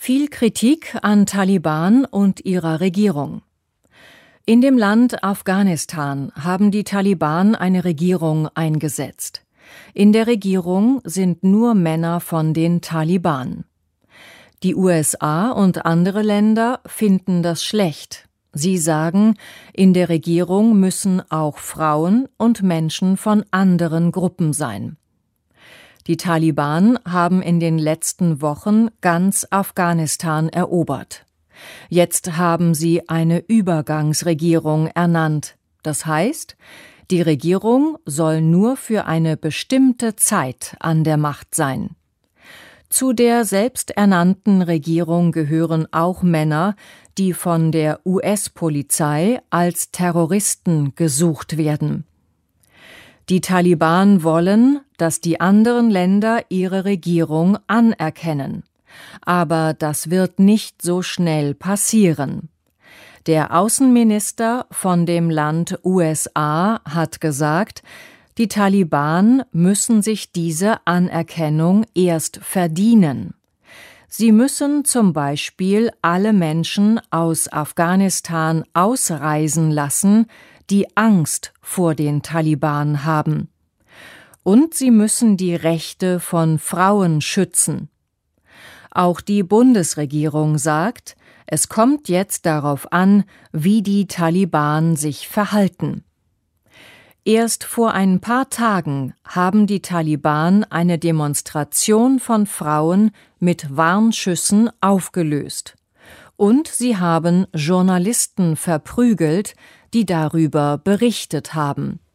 Viel Kritik an Taliban und ihrer Regierung. In dem Land Afghanistan haben die Taliban eine Regierung eingesetzt. In der Regierung sind nur Männer von den Taliban. Die USA und andere Länder finden das schlecht. Sie sagen, in der Regierung müssen auch Frauen und Menschen von anderen Gruppen sein. Die Taliban haben in den letzten Wochen ganz Afghanistan erobert. Jetzt haben sie eine Übergangsregierung ernannt. Das heißt, die Regierung soll nur für eine bestimmte Zeit an der Macht sein. Zu der selbsternannten Regierung gehören auch Männer, die von der US-Polizei als Terroristen gesucht werden. Die Taliban wollen, dass die anderen Länder ihre Regierung anerkennen. Aber das wird nicht so schnell passieren. Der Außenminister von dem Land USA hat gesagt, die Taliban müssen sich diese Anerkennung erst verdienen. Sie müssen zum Beispiel alle Menschen aus Afghanistan ausreisen lassen, die Angst vor den Taliban haben. Und sie müssen die Rechte von Frauen schützen. Auch die Bundesregierung sagt, es kommt jetzt darauf an, wie die Taliban sich verhalten. Erst vor ein paar Tagen haben die Taliban eine Demonstration von Frauen mit Warnschüssen aufgelöst. Und sie haben Journalisten verprügelt, die darüber berichtet haben.